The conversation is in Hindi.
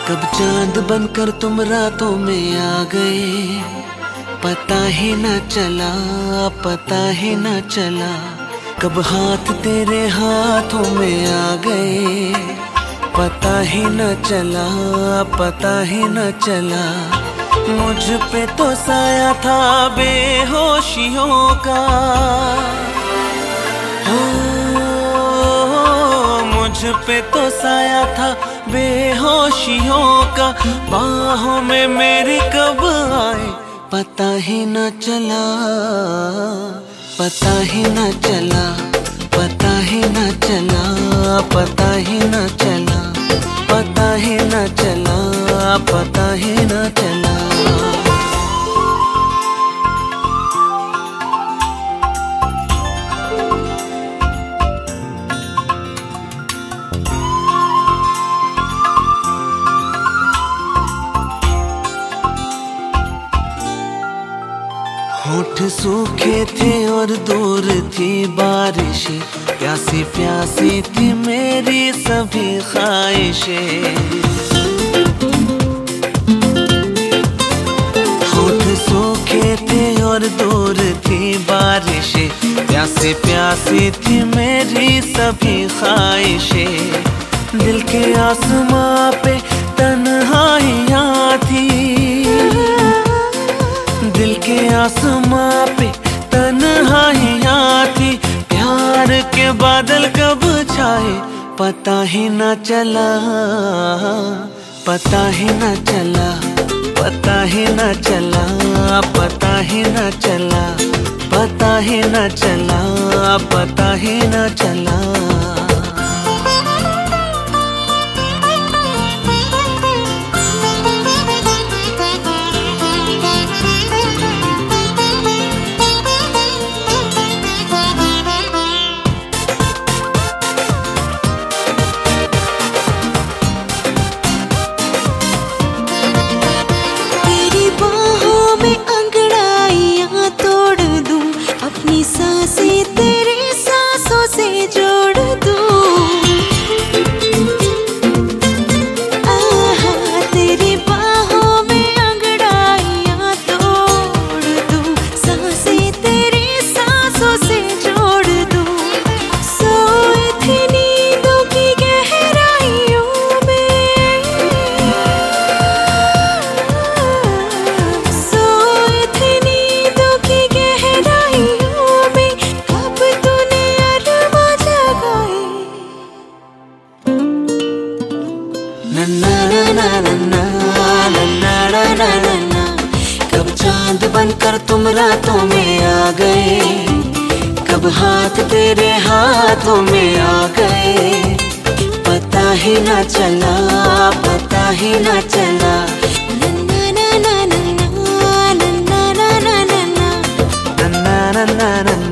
कब चांद बनकर तुम रातों में आ गए, पता ही न चला, पता ही न चला। कब हाथ तेरे हाथों में आ गए, पता ही न चला, पता ही न चला। मुझ पे तो साया था बेहोशियों का, हो मुझ पे तो साया था बेहोशियों का। बाहों में मेरी कब आए पता ही न चला, पता ही न चला, पता ही न चला, पता ही न चला, पता ही न चला, पता ही न चला। होठ सूखे थे और दूर थी बारिशें, प्यासी प्यासी थी मेरी सभी ख्वाहिशें। होठ सूखे थे और दूर थी बारिशें, प्यासी प्यासी थी मेरी सभी ख्वाहिशें। दिल के आसमां पे तन्हाइयाँ थी, दिल के आसमां पे तन्हाइयाँ थी। प्यार के बादल कब छाए पता ही न चला, पता ही न चला, पता ही न चला, पता ही न चला, पता ही न चला, पता ही न चला। सांसें तेरी सांसों से जोड़ दूं, आहा तेरी बाहों में अंगड़ाइयां तोड़ दूं, सांसें तेरी सांसों से जोड़ दूं। सोई थी नींदों की गहराइयों में, सोई थी नींदों की गहराइयों। कब चांद बनकर तुम रातों में आ गए, कब हाथ तेरे हाथों में आ गए। पता ही न चला, पता ही न चला। ना ना ना ना ना ना ना ना ना ना ना ना ना ना।